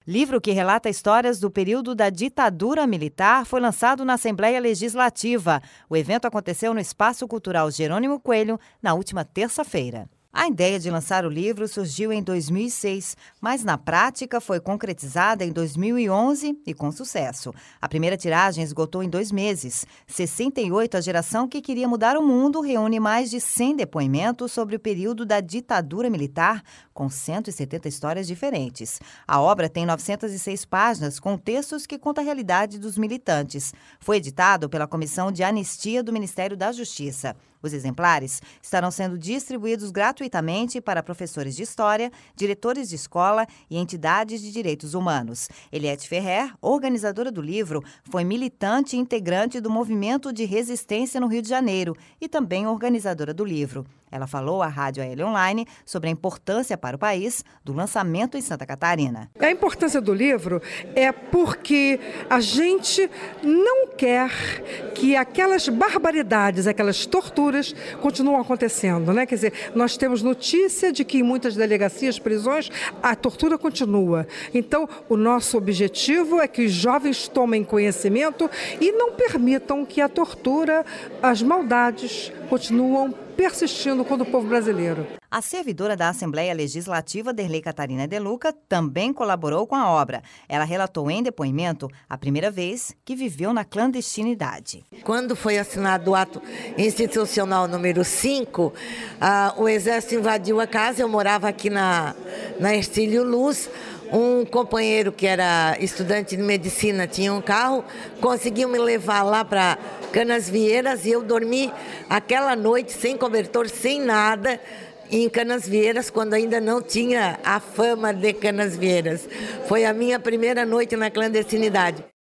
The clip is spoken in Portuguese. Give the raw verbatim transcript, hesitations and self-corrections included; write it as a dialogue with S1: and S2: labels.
S1: Livro que relata histórias do período da ditadura militar foi lançado na Assembleia Legislativa. O evento aconteceu no Espaço Cultural Jerônimo Coelho na última terça-feira. A ideia de lançar o livro surgiu em dois mil e seis, mas na prática foi concretizada em dois mil e onze e com sucesso. A primeira tiragem esgotou em dois meses. sessenta e oito, a geração que queria mudar o mundo, reúne mais de cem depoimentos sobre o período da ditadura militar, com cento e setenta histórias diferentes. A obra tem novecentas e seis páginas, com textos que contam a realidade dos militantes. Foi editado pela Comissão de Anistia do Ministério da Justiça. Os exemplares estarão sendo distribuídos gratuitamente para professores de história, diretores de escola e entidades de direitos humanos. Eliette Ferrer, organizadora do livro, foi militante e integrante do Movimento de Resistência no Rio de Janeiro e também organizadora do livro. Ela falou à Rádio A L Online sobre a importância para o país do lançamento em Santa Catarina.
S2: A importância do livro é porque a gente não quer que aquelas barbaridades, aquelas torturas continuem acontecendo, né? Quer dizer, nós temos notícia de que em muitas delegacias, prisões, a tortura continua. Então, o nosso objetivo é que os jovens tomem conhecimento e não permitam que a tortura, as maldades continuam persistindo contra o povo brasileiro.
S1: A servidora da Assembleia Legislativa, Derlei Catarina De Luca, também colaborou com a obra. Ela relatou em depoimento a primeira vez que viveu na clandestinidade.
S3: Quando foi assinado o ato institucional número cinco, ah, o Exército invadiu a casa, eu morava aqui na, na Ercílio Luz. Um companheiro que era estudante de medicina tinha um carro, conseguiu me levar lá para Canasvieiras e eu dormi aquela noite sem cobertor, sem nada, em Canasvieiras, quando ainda não tinha a fama de Canasvieiras. Foi a minha primeira noite na clandestinidade.